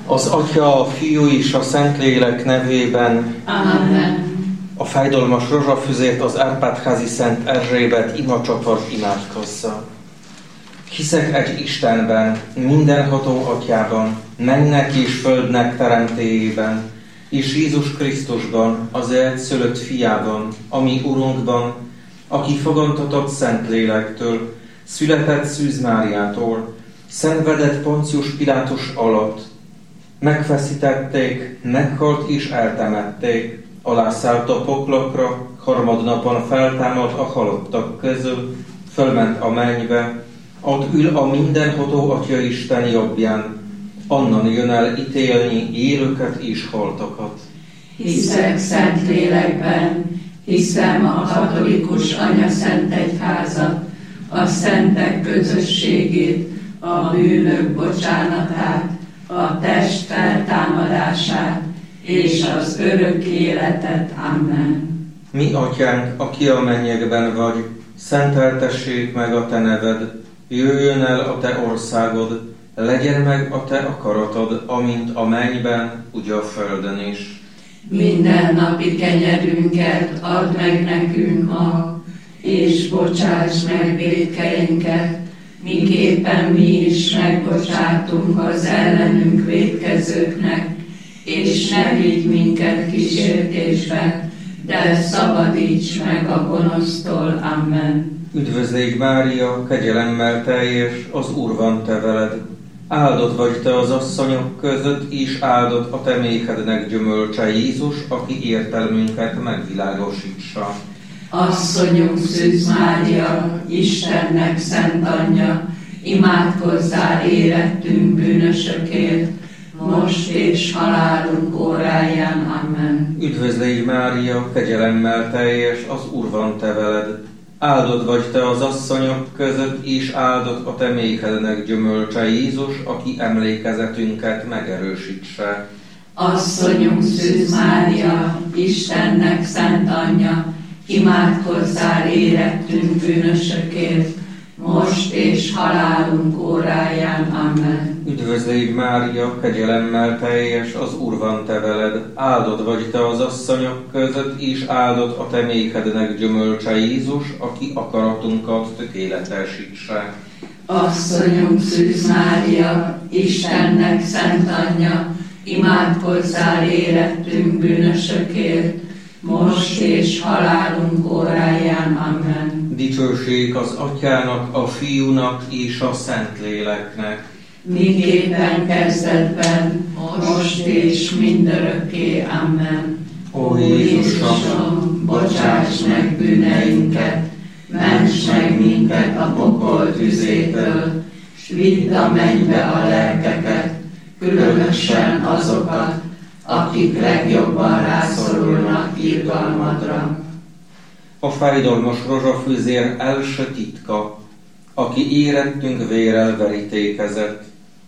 Az Atya, a Fiú és a Szentlélek nevében. Amen. A fájdalmas rozsafüzért az Árpád-házi Szent Erzsébet imacsoport imádkozza. Hiszek egy Istenben, mindenható Atyában, mennek és földnek teremtéjében, és Jézus Krisztusban, az egyszülött Fiában, ami Urunkban, aki fogantatott Szentlélektől, született Szűz Máriától, szenvedett Poncius Pilátus alatt, megfeszítették, meghalt és eltemették, alászállt a poklokra, harmadnapon feltámad a halottak közül, fölment a mennybe, ott ül a mindenható Atya Isten jobbján, onnan jön el ítélni élőket és haltakat. Hiszek Szentlélekben, hiszem a katolikus Anyaszent Egyházat, a szentek közösségét, a bűnök bocsánatát, a test feltámadását és az örök életet. Amen. Mi Atyánk, aki a mennyekben vagy, szenteltessék meg a Te neved, jöjjön el a Te országod, legyen meg a Te akaratod, amint a mennyben, úgy a földön is. Minden napi kenyerünket add meg nekünk ma, és bocsáss meg vétkeinket, miképpen mi is megbocsátunk az ellenünk vétkezőknek, és ne vigy minket kísértésbe, de szabadíts meg a gonosztól. Amen. Üdvözlégy Mária, kegyelemmel teljes, az Úr van te veled. Áldott vagy te az asszonyok között, és áldott a te méhednek gyümölcse Jézus, aki értelmünket megvilágosítsa. Asszonyunk Szűz Mária, Istennek szent anyja, imádkozzál érettünk bűnösökért, most és halálunk óráján. Amen. Üdvözlégy Mária, kegyelemmel teljes, az Úr van te veled. Áldott vagy te az asszonyok között, és áldott a te méhednek gyümölcse Jézus, aki emlékezetünket megerősítse. Asszonyunk Szűz Mária, Istennek szent anyja, imádkozzál érettünk bűnösökért, most és halálunk óráján. Amen. Üdvözlégy Mária, kegyelemmel teljes, az Úr van te veled. Áldott vagy te az asszonyok között, és áldott a te méhednek gyümölcse Jézus, aki akaratunkat tökéletesítse. Asszonyunk Szűz Mária, Istennek szent anyja, imádkozzál érettünk bűnösökért, most és halálunk óráján. Amen. Dicsőség az Atyának, a Fiúnak és a Szentléleknek. Miképpen kezdetben, most és mindörökké. Amen. Ó Jézusom, bocsáss meg bűneinket, ments meg minket a pokol tüzétől, s vidd a mennybe a lelkeket, különösen azokat, akik legjobban rászorulnak irgalmadra. A fájdalmas rozsafüzér első titka, aki érettünk vérrel verítékezett.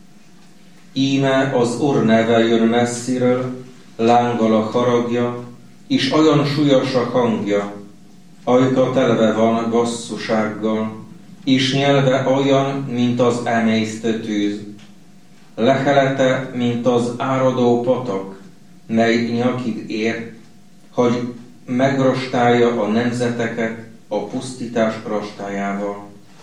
Íme az Úr neve jön messziről, lánggal a haragja, és olyan súlyos a hangja, ajka telve van basszusággal, és nyelve olyan, mint az emésztő tűz. Lehelete, mint az áradó patak, mely nyakig ér, hogy megrostálja a nemzeteket a pusztítás rostájával.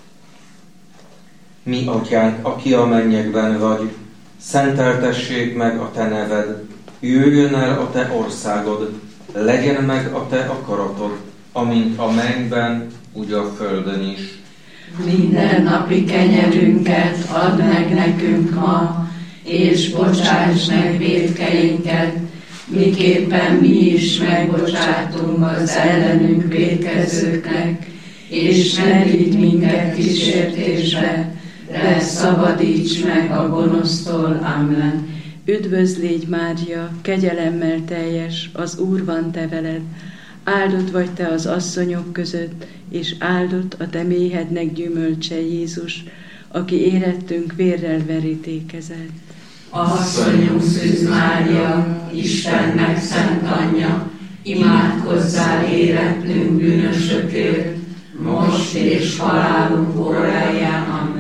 Mi Atyánk, aki a mennyekben vagy, szenteltessék meg a te neved, jöjjön el a te országod, legyen meg a te akaratod, amint a mennyben, úgy a földön is. Minden napi kenyerünket add meg nekünk ma, és bocsáss meg vétkeinket, miképpen mi is megbocsátunk az ellenünk vétkezőknek, és ne vigy minket kísértésbe, de szabadíts meg a gonosztól. Amen. Üdvözlégy Mária, kegyelemmel teljes, az Úr van te veled. Áldott vagy te az asszonyok között, és áldott a te méhednek gyümölcse Jézus, aki érettünk vérrel verítékezett. Asszonyunk Szűz Mária, Istennek szent anyja, imádkozzál érettünk bűnösökért, most és halálunk óráján. Amen.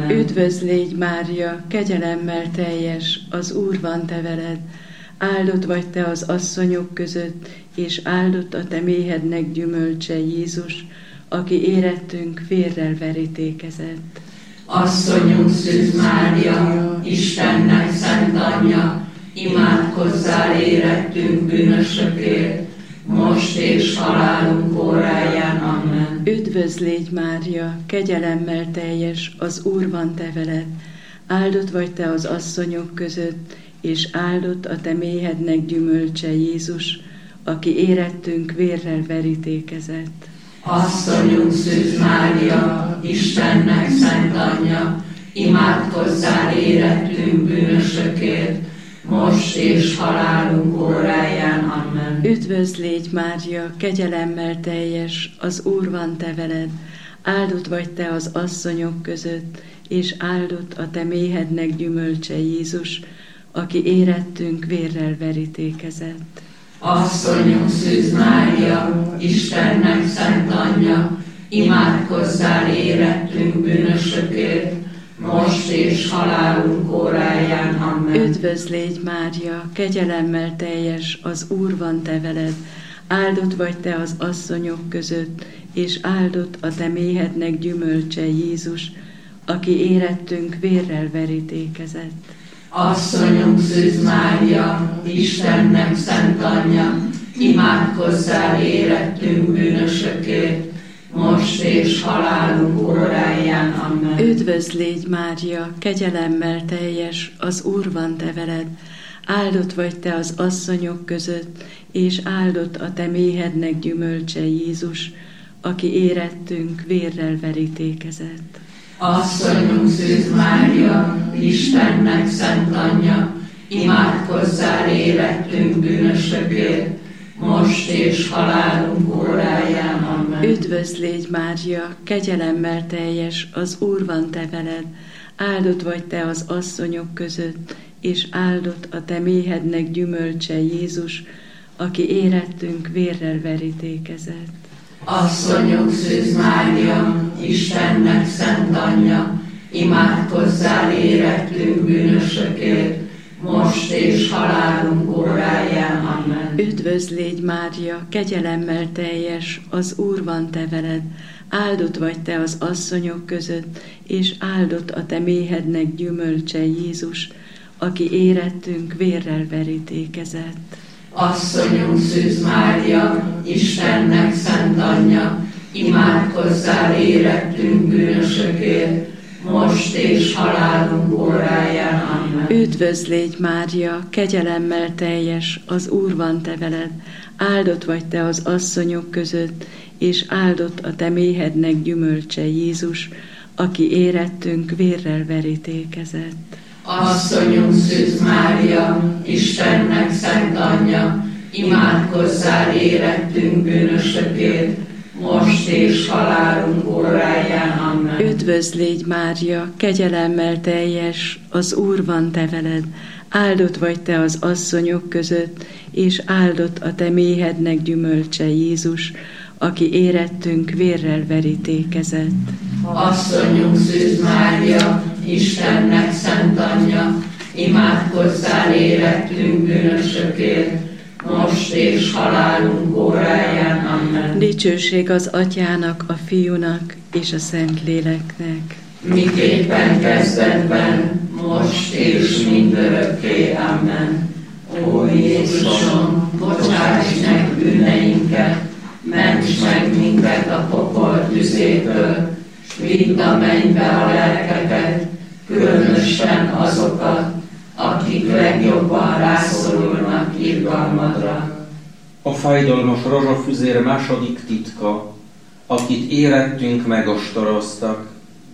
Amen. Üdvözl légy, Mária, kegyelemmel teljes, az Úr van te veled. Áldott vagy te az asszonyok között, és áldott a te méhednek gyümölcse, Jézus, aki érettünk vérrel verítékezett. Asszonyunk Szűz Mária, Istennek szent anyja, imádkozzál érettünk bűnösökért, most és halálunk óráján. Amen. Üdvözl légy, Mária, kegyelemmel teljes, az Úr van te veled. Áldott vagy te az asszonyok között, és áldott a te méhednek gyümölcse, Jézus, aki érettünk vérrel verítékezett. Asszonyunk Szűz Mária, Istennek szent anyja, imádkozzál érettünk bűnösökért, most és halálunk óráján. Amen. Üdvözl légy, Mária, kegyelemmel teljes, az Úr van te veled. Áldott vagy te az asszonyok között, és áldott a te méhednek gyümölcse, Jézus, aki érettünk vérrel verítékezett. Asszonyunk Szűz Mária, Istennek szent anyja, imádkozzál érettünk bűnösökért, most és halálunk óráján. Amen. Üdvözl légy, Mária, kegyelemmel teljes, az Úr van te veled. Áldott vagy te az asszonyok között, és áldott a te méhednek gyümölcse, Jézus, aki érettünk vérrel verítékezett. Asszonyunk Szűz Mária, Istennek szent anyja, imádkozzál érettünk bűnösökért, most és halálunk óráján. Amen. Üdvözl légy, Mária, kegyelemmel teljes, az Úr van te veled. Áldott vagy te az asszonyok között, és áldott a te méhednek gyümölcse, Jézus, aki érettünk vérrel verítékezett. Asszonyunk Szűz Mária, Istennek szent anyja, imádkozzál érettünk bűnösökért, most és halálunk óráján. Amen. Üdvözl légy, Mária, kegyelemmel teljes, az Úr van te veled. Áldott vagy te az asszonyok között, és áldott a te méhednek gyümölcse, Jézus, aki érettünk vérrel verítékezett. Asszonyunk Szűz Mária, Istennek szent anyja, imádkozzál érettünk bűnösökért, most és halálunk óráján. Amen. Üdvözl légy, Mária, kegyelemmel teljes, az Úr van te veled. Áldott vagy te az asszonyok között, és áldott a te méhednek gyümölcse, Jézus, aki érettünk vérrel verítékezett. Asszonyunk Szűz Mária, Istennek szent anyja, imádkozzál érettünk bűnösökért, most és halálunk óráján. Amen. Üdvözl légy, Mária, kegyelemmel teljes, az Úr van te veled. Áldott vagy te az asszonyok között, és áldott a te méhednek gyümölcse, Jézus, aki érettünk vérrel verítékezett. Asszonyunk Szűz Mária, Istennek szent anyja, imádkozzál érettünk bűnösökért, most és halálunk óráján. Amen. Üdvözl légy, Mária, kegyelemmel teljes, az Úr van te veled. Áldott vagy te az asszonyok között, és áldott a te méhednek gyümölcse, Jézus, aki érettünk vérrel verítékezett. Asszonyunk Szűz Mária, Istennek szent anyja, imádkozzál érettünk bűnösökért, most és halálunk óráján. Amen. Dicsőség az Atyának, a Fiúnak és a Szentléleknek. Miképpen kezdetben, most és mindörökké. Amen. Ó Jézusom, bocsáss meg bűneinket, ments meg minket a pokol tüzétől, s vidd a mennybe a lelkeket, különösen azokat, akik legjobban rászorulnak irgalmadra. A fájdalmas rozsafüzér második titka, akit érettünk megostoroztak.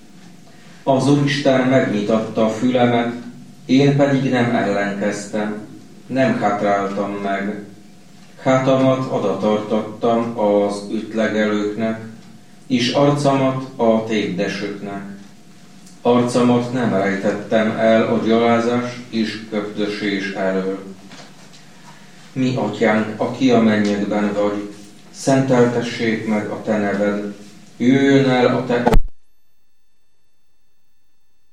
Az Úristen megnyitatta a fülemet, én pedig nem ellenkeztem, nem hátráltam meg. Hátamat odatartottam az ütlegelőknek, és arcamat a tépdesöknek. Arcamat nem rejtettem el a gyalázás és köpdösés elől. Mi, Atyánk, aki a mennyekben vagy, szenteltessék meg a te neved, jöjjön el a te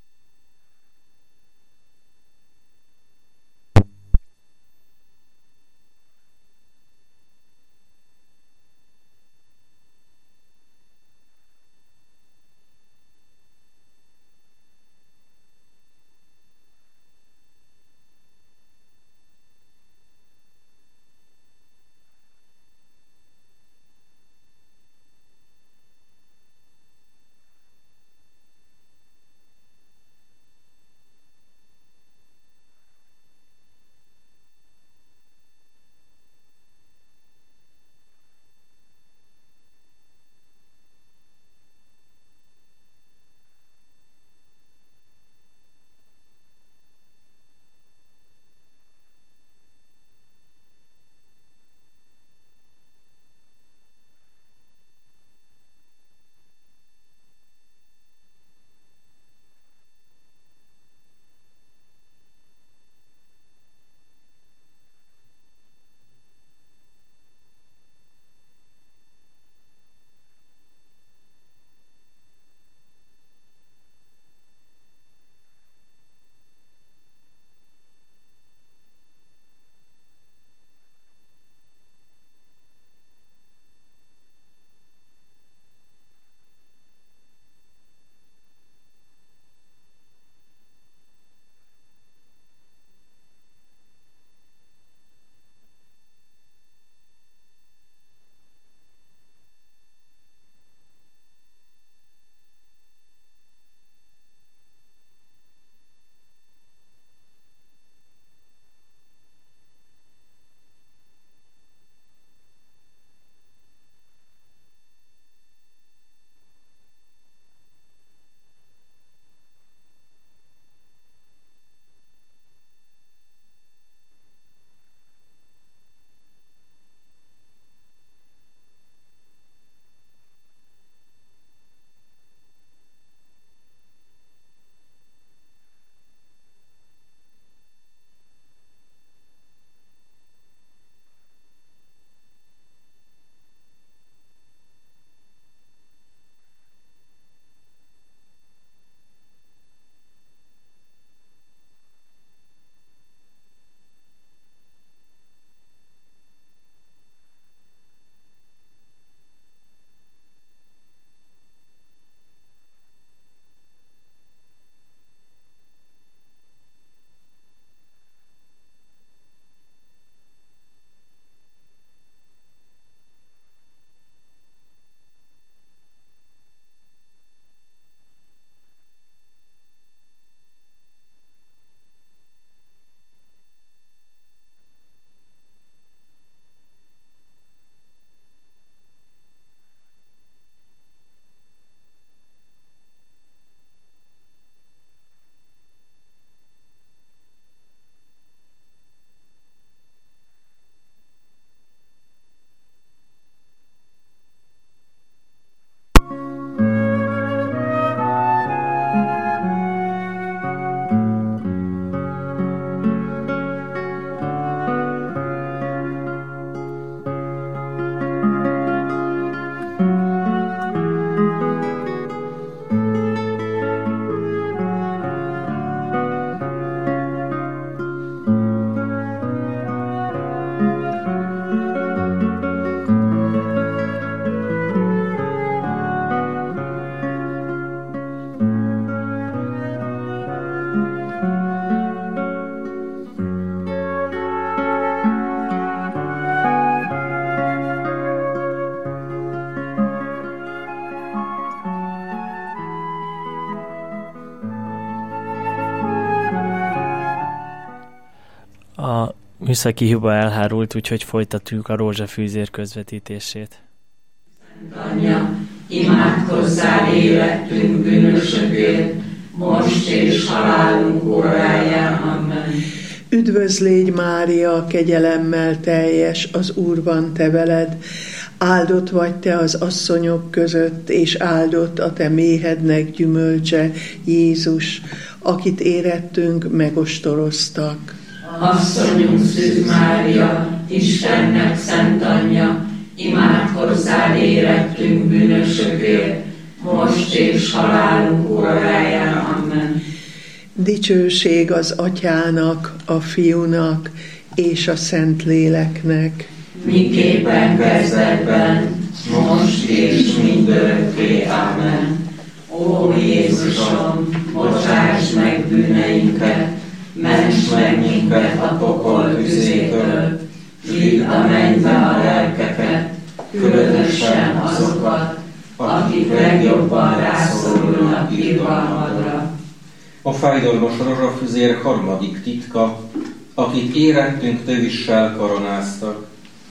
A műszaki hiba elhárult, úgyhogy folytatjuk a rózsafűzér közvetítését. Anyja, imádkozzál életünk bűnösökért, most és halálunk óráján. Amen. Üdvözl légy, Mária, kegyelemmel teljes, az Úr van te veled. Áldott vagy te az asszonyok között, és áldott a te méhednek gyümölcse, Jézus, akit érettünk megostoroztak. Asszonyunk Szűz Mária, Istennek szent anyja, imádkozzál érettünk bűnösökért, most és halálunk óráján. Amen. Dicsőség az Atyának, a Fiúnak és a Szentléleknek. Miképpen kezdetben, most és mindörökké. Amen. Ó Jézusom, bocsáss meg bűneinket, ments meg minket a pokol tüzétől, vidd a mennybe a lelkeket, különösen azokat, akik legjobban rászorulnak irgalmadra. A fájdalmas rózsafüzér harmadik titka, akit érettünk tövissel koronáztak.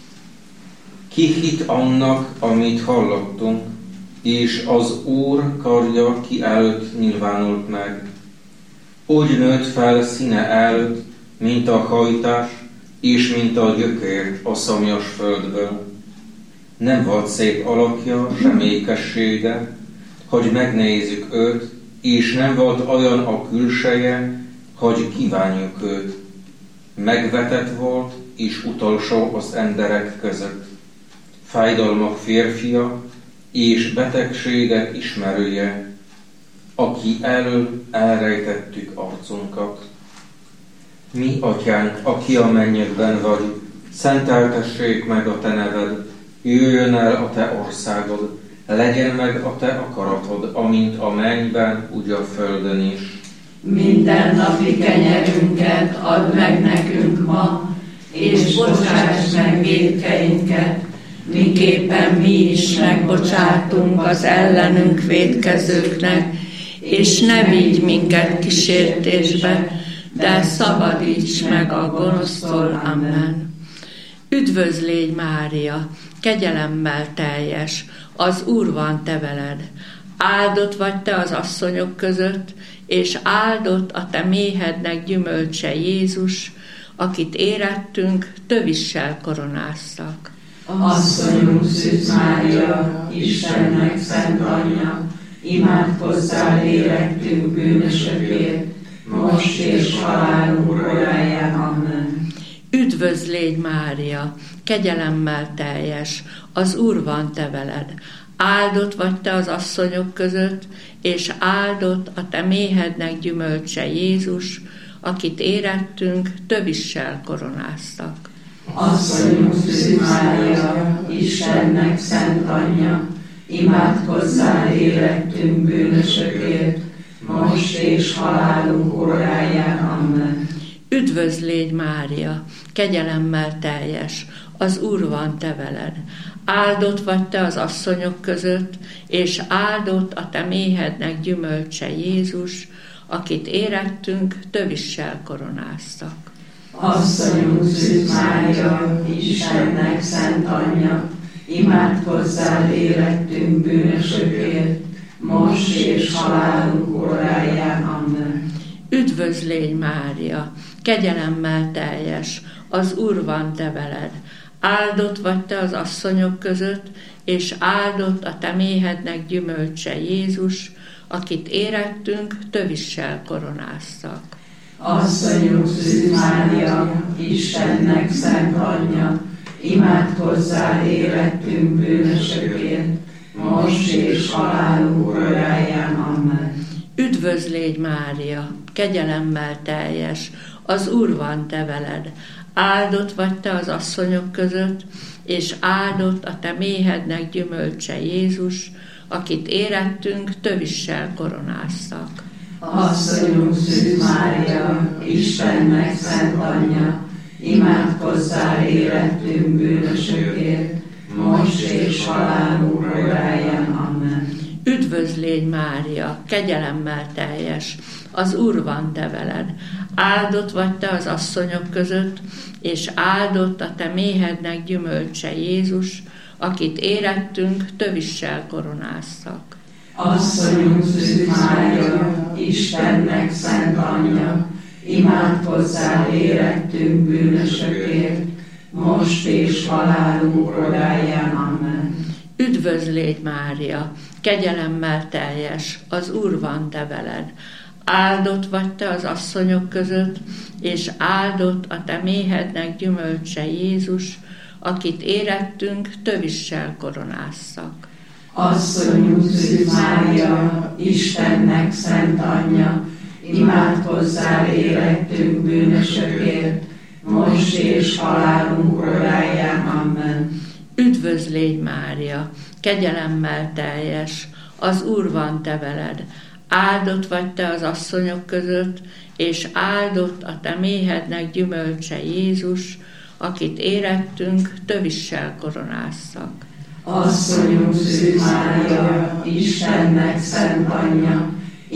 Ki hit annak, amit hallottunk, és az Úr karja ki előtt nyilvánult meg. Úgy nőtt fel színe előtt, mint a hajtás, és mint a gyökér a szomjas földből. Nem volt szép alakja, sem ékessége, hogy megnézzük őt, és nem volt olyan a külseje, hogy kívánjuk őt. Megvetett volt, és utolsó az emberek között. Fájdalmak férfia, és betegségek ismerője, aki elől elrejtettük arcunkat. Mi, Atyánk, aki a mennyekben vagy, szenteltessék meg a te neved, jöjjön el a te országod, legyen meg a te akaratod, amint a mennyben, úgy a földön is. Minden napi kenyerünket add meg nekünk ma, és bocsáss meg vétkeinket, miképpen mi is megbocsátunk az ellenünk vétkezőknek, és ne vigy minket kísértésbe, de szabadíts meg a gonosztól. Amen. Üdvözl légy, Mária, kegyelemmel teljes, az Úr van te veled. Áldott vagy te az asszonyok között, és áldott a te méhednek gyümölcse, Jézus, akit érettünk tövissel koronáztak. Asszonyunk Szűz Mária, Istennek szent anyja, imádkozzál érettünk bűnösökért, most és halálunk óráján. Amen. Üdvözl légy, Mária, kegyelemmel teljes, az Úr van te veled. Áldott vagy te az asszonyok között, és áldott a te méhednek gyümölcse, Jézus, akit érettünk tövissel koronáztak. Asszonyunk Szűz Mária, Istennek szent anyja, imádkozzál érettünk bűnösökért, most és halálunk óráján. Amen. Üdvözl légy, Mária, kegyelemmel teljes, az Úr van te veled. Áldott vagy te az asszonyok között, és áldott a te méhednek gyümölcse, Jézus, akit érettünk tövissel koronáztak. Asszonyunk Szűz Mária, Istennek szent anyja, imádkozzál érettünk bűnösökért, most és halálunk óráján. Amen. Üdvözl légy, Mária, kegyelemmel teljes, az Úr van te veled. Áldott vagy te az asszonyok között, és áldott a te méhednek gyümölcse, Jézus, akit érettünk tövissel koronáztak. Asszonyunk Szűz Mária, Istennek szent anyja, imádkozzál érettünk bűnösökért, most és halálunk óráján. Amen. Üdvözl légy, Mária, kegyelemmel teljes, az Úr van te veled. Áldott vagy te az asszonyok között, és áldott a te méhednek gyümölcse, Jézus, akit érettünk tövissel koronáztak. Asszonyunk Szűz Mária, Istennek szent anyja, imádkozzál érettünk bűnösökért, most és halálunk óráján. Amen. Üdvözl légy, Mária, kegyelemmel teljes, az Úr van te veled. Áldott vagy te az asszonyok között, és áldott a te méhednek gyümölcse Jézus, akit érettünk tövissel koronáztak. Asszonyunk Szűz Mária, Istennek szent anyja, imádkozzál érettünk bűnösökért, most és halálunk óráján. Amen. Üdvözlégy Mária, kegyelemmel teljes, az Úr van te veled. Áldott vagy te az asszonyok között, és áldott a te méhednek gyümölcse Jézus, akit érettünk tövissel koronáztak. Asszonyunk Szűz Mária, Istennek szent anyja, imádkozzál érettünk bűnösökért, most és halálunk óráján. Amen. Üdvözlégy Mária, kegyelemmel teljes, az Úr van te veled. Áldott vagy te az asszonyok között, és áldott a te méhednek gyümölcse Jézus, akit érettünk tövissel koronáztak. Asszonyunk Szűz Mária, Istennek szent anyja,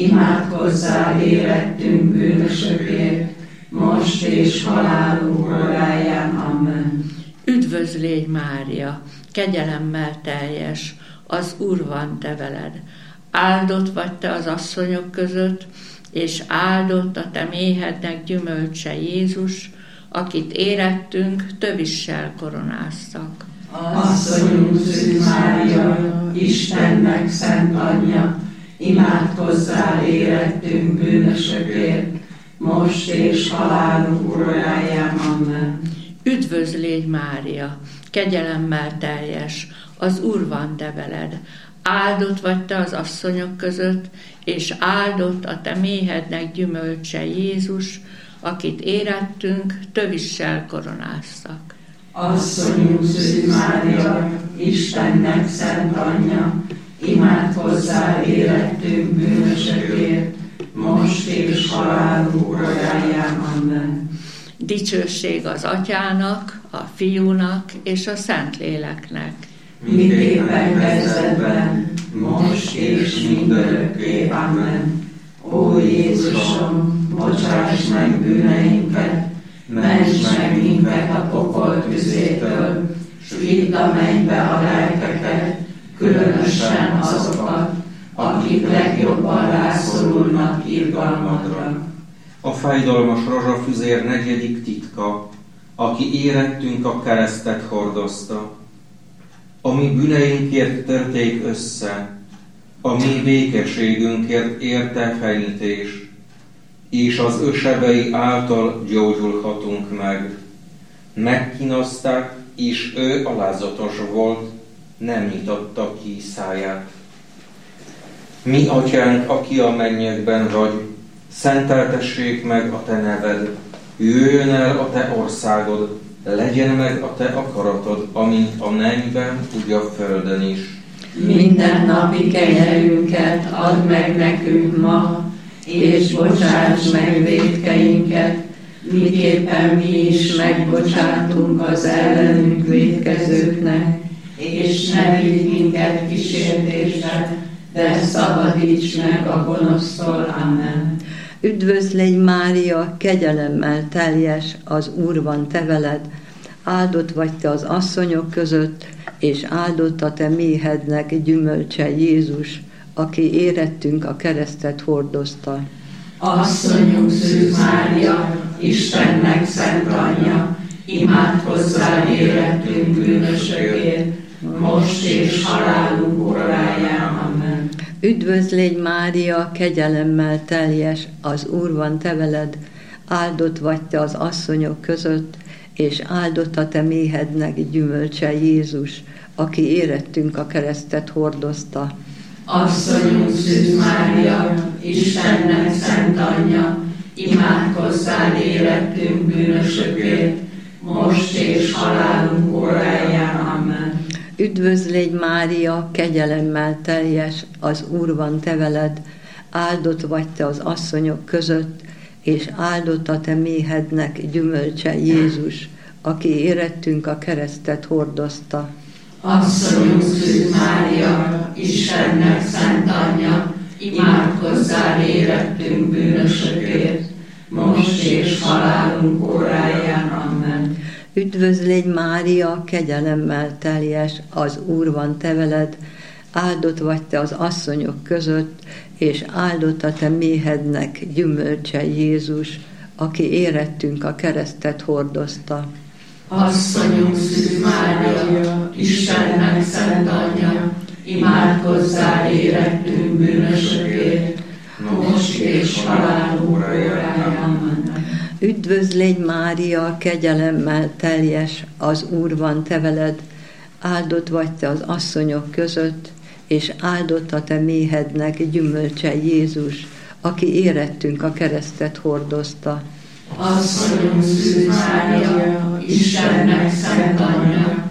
imádkozzál érettünk bűnösökért, most és halálunk óráján. Amen. Üdvözlégy Mária, kegyelemmel teljes, az Úr van te veled. Áldott vagy te az asszonyok között, és áldott a te méhednek gyümölcse Jézus, akit érettünk tövissel koronáztak. Asszonyunk Szűz Mária, Istennek szent anyja, imádkozzál érettünk bűnösökért, most és halálunk óráján. Amen. Üdvözlégy Mária, kegyelemmel teljes, az Úr van te veled. Áldott vagy te az asszonyok között, és áldott a te méhednek gyümölcse Jézus, akit érettünk tövissel koronáztak. Asszonyunk Szűz Mária, Istennek szent anyja, imádkozzál érettünk bűnösökért, most és halálunk óráján. Amen. Dicsőség az Atyának, a Fiúnak és a Szentléleknek. Miképpen kezdetben, most és mindörökké. Amen. Ó Jézusom, bocsáss meg bűneinket, ments meg minket a pokol tüzétől, s vidd a mennybe a lelkeket, különösen azokat, akik legjobban rászorulnak irgalmadra. A fájdalmas rozsafüzér negyedik titka, aki érettünk a keresztet hordozta. A mi bűneinkért törték össze, a mi békességünkért érte fenyítés, és az ő sebei által gyógyulhatunk meg. Megkínozták, és ő alázatos volt, nem nyitotta ki száját. Mi atyánk, aki a mennyekben vagy, szenteltessék meg a te neved, jöjjön el a te országod, legyen meg a te akaratod, amint a mennyben, úgy a földön is. Minden napi kenyerünket add meg nekünk ma, és bocsáss meg vétkeinket, miképpen mi is megbocsátunk az ellenünk vétkezőknek, és ne vigy minket kísértésre, de szabadíts meg a gonosztól. Amen. Üdvözlégy Mária, kegyelemmel teljes, az Úr van te veled, áldott vagy te az asszonyok között, és áldott a te méhednek gyümölcse Jézus, aki érettünk a keresztet hordozta. Asszonyunk Szűz Mária, Istennek szent anyja, imádkozzál érettünk bűnösökért, most és halálunk óráján. Amen. Üdvözlégy Mária, kegyelemmel teljes, az Úr van te veled, áldott vagy te az asszonyok között, és áldott a te méhednek gyümölcse Jézus, aki érettünk a keresztet hordozta. Asszonyunk Szűz Mária, Istennek szent anyja, imádkozzál érettünk bűnösökért, most és halálunk óráján. Amen. Üdvözlégy Mária, kegyelemmel teljes, az Úr van te veled, áldott vagy te az asszonyok között, és áldott a te méhednek gyümölcse Jézus, aki érettünk a keresztet hordozta. Asszonyunk Szűz Mária, Istennek szent anyja, imádkozzál érettünk bűnösökért, most és halálunk óráján. Amen. Üdvözlégy Mária, kegyelemmel teljes, az Úr van te veled, áldott vagy te az asszonyok között, és áldott a te méhednek gyümölcse Jézus, aki érettünk a keresztet hordozta. Asszonyunk Szűz Mária, Istennek szent anyja, imádkozzál érettünk bűnösökért, most és halálunk óráján. Amen. Üdvözlégy Mária, kegyelemmel teljes, az Úr van te veled, áldott vagy te az asszonyok között, és áldott a te méhednek gyümölcse Jézus, aki érettünk a keresztet hordozta. Asszonyunk Szűz Mária, Istennek szent anyja,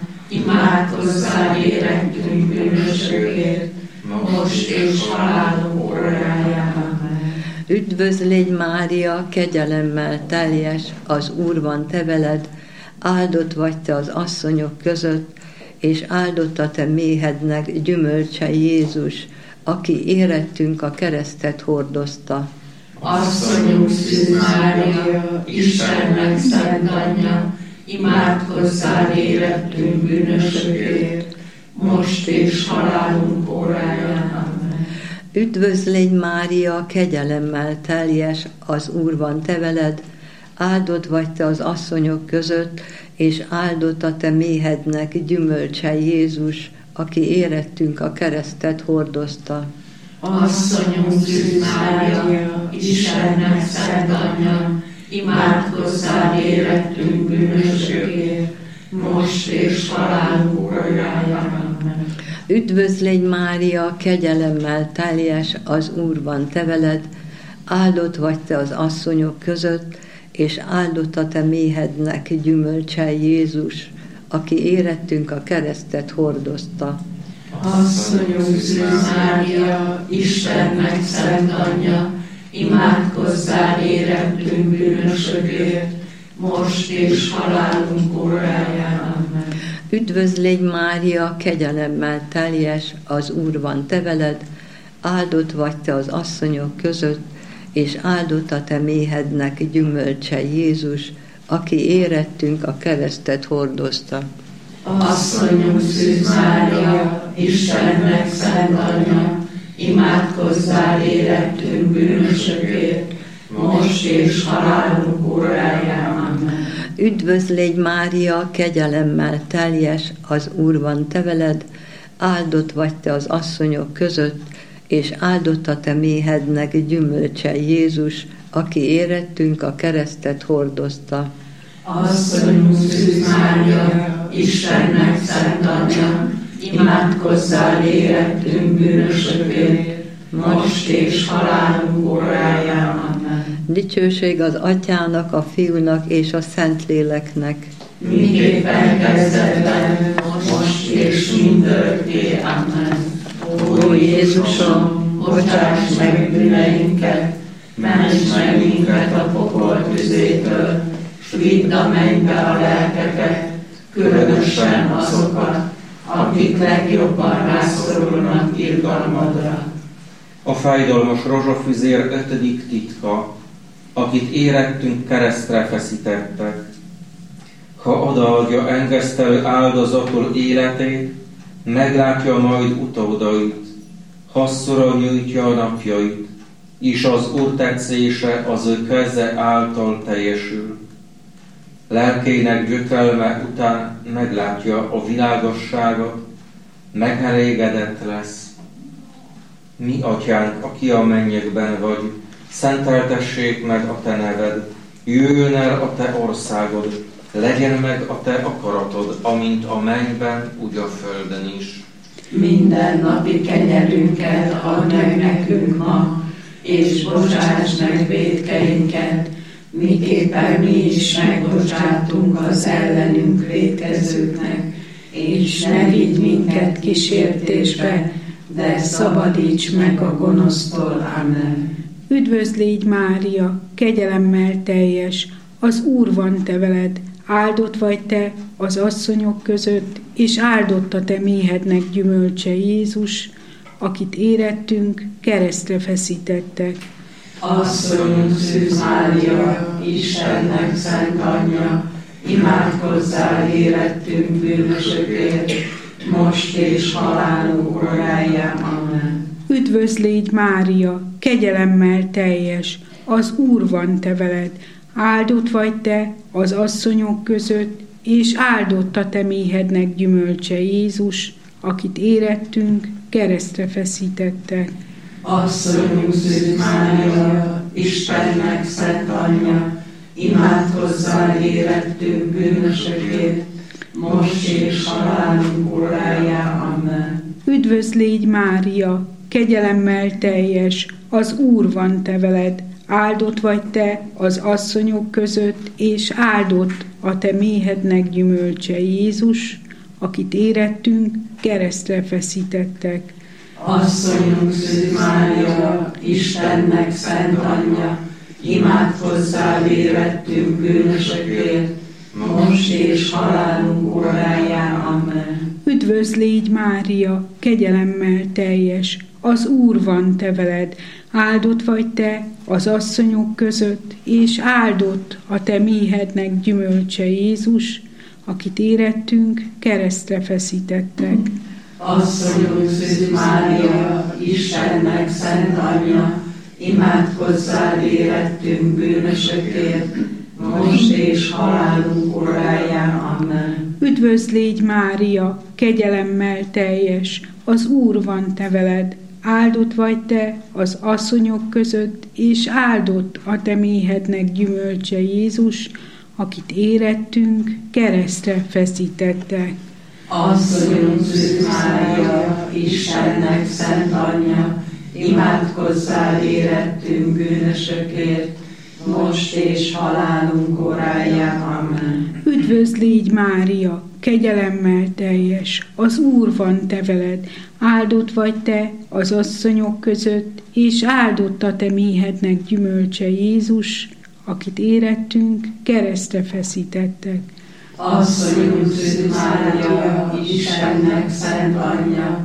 imádkozzál érettünk bűnösökért, most és halálunk óráján. Amen. Üdvözlégy Mária, kegyelemmel teljes, az Úr van te veled, áldott vagy te az asszonyok között, és áldott a te méhednek gyümölcse Jézus, aki érettünk a keresztet hordozta. Asszonyunk Szűz Mária, Istennek szent anyja, imádkozzál érettünk bűnösökért, most és halálunk óráján. Amen. Üdvözlégy Mária, kegyelemmel teljes, az Úr van te veled, áldott vagy te az asszonyok között, és áldott a te méhednek gyümölcse Jézus, aki érettünk a keresztet hordozta. Asszonyunk Szűz Mária, Istennek szent anyja, imádkozzál érettünk bűnösökért, most és halálunk óráján. Amen. Üdvözlégy Mária, kegyelemmel teljes, az Úr van te veled, áldott vagy te az asszonyok között, és áldott a te méhednek gyümölcse Jézus, aki érettünk a keresztet hordozta. Asszonyunk Szűz Mária, Istennek szent anyja, imádkozzál érettünk bűnösökért, most és halálunk óráján. Amen. Üdvözlégy Mária, kegyelemmel teljes, az Úr van te veled, áldott vagy te az asszonyok között, és áldott a te méhednek gyümölcse Jézus, aki érettünk a keresztet hordozta. Asszonyunk Szűz Mária, Istennek szent anyja, imádkozzál érettünk bűnösökért, most és halálunk óráján. Amen. Üdvözlégy Mária, kegyelemmel teljes, az Úr van te veled, áldott vagy te az asszonyok között, és áldott a te méhednek gyümölcse Jézus, aki érettünk a keresztet hordozta. Asszonyunk Szűz Mária, Istennek szent anyja, imádkozzál érettünk bűnösökért, most és halálunk óráján. Amen. Dicsőség az Atyának, a Fiúnak és a Szentléleknek. Miképpen kezdetben, most és mindörökké. Amen. Ó Jézusom, bocsáss meg bűneinket, ments meg minket a pokol tüzétől, s vidd a mennybe a lelkeket, különösen azokat, akik legjobban rászorulnak irgalmadra. A fájdalmas rozsafüzér 5. titka, akit érettünk keresztre feszítettek. Ha odaadja engesztelő áldozatul életét, meglátja majd utódait, hasszora nyújtja a napjait, és az Úr tetszése az ő keze által teljesül. Lelkének gyötrelme után meglátja a világosságot, megelégedett lesz. Mi, Atyánk, aki a mennyekben vagy, szenteltessék meg a te neved, jöjjön el a te országod, legyen meg a te akaratod, amint a mennyben, úgy a földön is. Minden napi kenyerünket add meg nekünk ma, és bocsáss meg vétkeinket, miképpen mi is megbocsátunk az ellenünk vétkezőknek, és ne vigy minket kísértésbe, de szabadíts meg a gonosztól. Amen. Üdvözlégy Mária, kegyelemmel teljes, az Úr van te veled, áldott vagy te az asszonyok között, és áldott a te méhednek gyümölcse Jézus, akit érettünk keresztre feszítettek. Asszonyunk Szűz Mária, Istennek szent anyja, imádkozzál érettünk bűnösökért, most és halálunk óráján. Amen. Üdvözl légy Mária, kegyelemmel teljes, az Úr van te veled, áldott vagy te az asszonyok között, és áldott a te méhednek gyümölcse Jézus, akit érettünk, keresztre feszítettek. Asszonyunk Szűz Mária, Istennek szent anyja, imádkozzál érettünk bűnösökért, most és halálunk óráján. Amen. Üdvözl légy Mária, kegyelemmel teljes, az Úr van te veled, áldott vagy te az asszonyok között, és áldott a te méhednek gyümölcse Jézus, akit érettünk, keresztre feszítettek. Asszonyunk Szűz Mária, Istennek szent anyja, imádkozzál érettünk bűnösökért, most és halálunk óráján. Amen. Üdvözl légy Mária, kegyelemmel teljes, az Úr van te veled, áldott vagy te az asszonyok között, és áldott a te méhednek gyümölcse Jézus, akit érettünk, keresztre feszítettek. Asszonyunk Szűz Mária, Istennek szent anyja, imádkozzál érettünk bűnösökért, most és halálunk óráján. Amen. Üdvözl légy Mária, kegyelemmel teljes, az Úr van te veled, áldott vagy te az asszonyok között, és áldott a te méhednek gyümölcse Jézus, akit érettünk, keresztre feszítettek. Asszonyunk Szűz Mária, Istennek szent anyja, imádkozzál érettünk bűnösökért, most és halálunk óráján. Amen. Üdvözl légy Mária, kegyelemmel teljes, az Úr van te veled, áldott vagy te az asszonyok között, és áldott a te méhednek gyümölcse Jézus, akit érettünk, keresztre feszítettek. Asszonyunk Szűz Mária, Istennek szent anyja,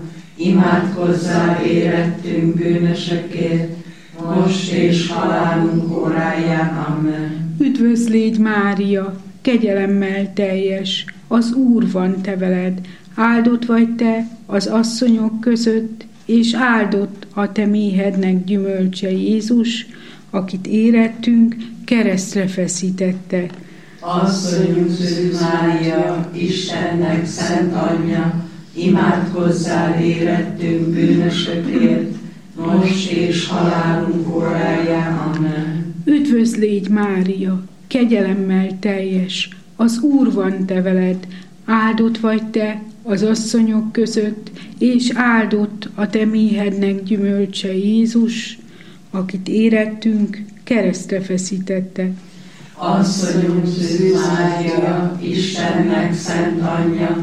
imádkozzál érettünk bűnösökért, most és halálunk óráján. Amen. Üdvözl légy Mária, kegyelemmel teljes, az Úr van te veled, áldott vagy te az asszonyok között, és áldott a te méhednek gyümölcse Jézus, akit érettünk, keresztre feszítettek. Asszonyunk Szűz Mária, Istennek szent anyja, imádkozzál érettünk bűnösökért, most és halálunk óráján. Amen. Üdvözl légy Mária, kegyelemmel teljes, az Úr van te veled, áldott vagy te az asszonyok között, és áldott a te méhednek gyümölcse Jézus, akit érettünk, keresztre feszítettek. Asszonyunk Szűz Mária, Istennek szent anyja,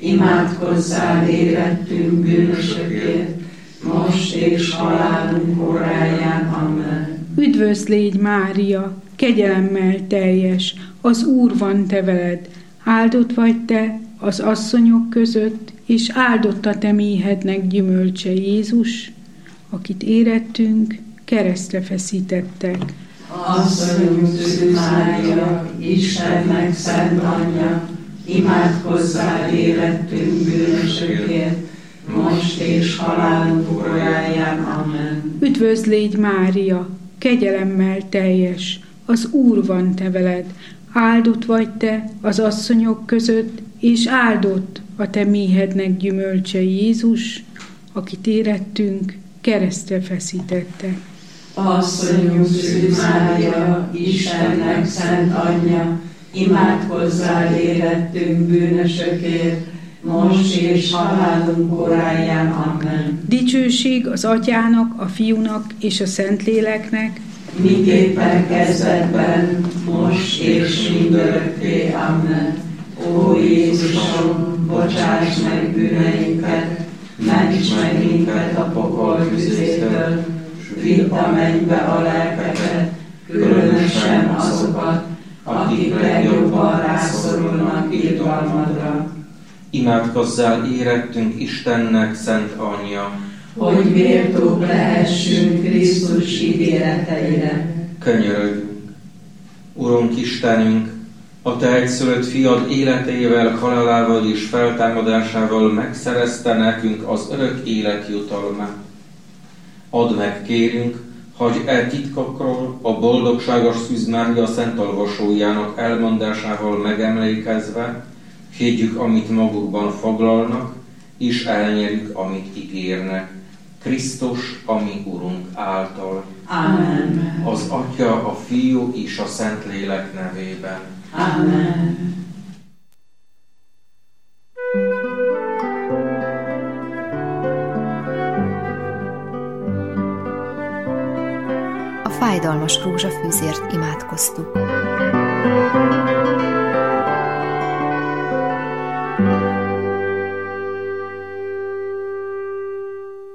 imádkozzál érettünk bűnösökért, most és halálunk óráján. Amen. Üdvözl légy Mária, kegyelemmel teljes, az Úr van te veled, áldott vagy te az asszonyok között, és áldott a te méhednek gyümölcse Jézus, akit érettünk, keresztre feszítettek. Asszonyunk Szűz Mária, Istennek szent anyja, imádkozzál érettünk bűnösökért, most és halálunk óráján. Amen. Üdvözl légy Mária, kegyelemmel teljes, az Úr van te veled, áldott vagy te az asszonyok között, és áldott a te méhednek gyümölcse Jézus, akit érettünk, keresztre feszítettek. Asszonyunk Szűz Mária, Istennek szent anyja, imádkozzál érettünk bűnösökért, most és halálunk óráján. Amen. Dicsőség az Atyának, a Fiúnak és a Szentléleknek, miképpen kezdetben, most és mindörökké. Amen. Ó Jézusom, bocsáss meg bűneinket, ments meg minket a pokol tüzétől, vidd a mennybe a lelkeket, különösen azokat, akik legjobban rászorulnak irgalmadra. Imádkozzál érettünk Istennek szent anyja, hogy méltók lehessünk Krisztus ígéreteire. Könyörögjünk. Urunk Istenünk, a Te egyszülött fiad életével, halálával és feltámadásával megszerezte nekünk az örök élet jutalmát. Add meg, kérünk, hogy e titkokról a boldogságos Szűz Mária Szent Olvasójának elmondásával megemlékezve higgyük, amit magukban foglalnak, és elnyerjük, amit ígérnek. Krisztus, a mi Urunk által. Amen. Az Atya, a Fiú és a Szentlélek nevében. Amen. A fájdalmas rózsafűzért imádkoztuk.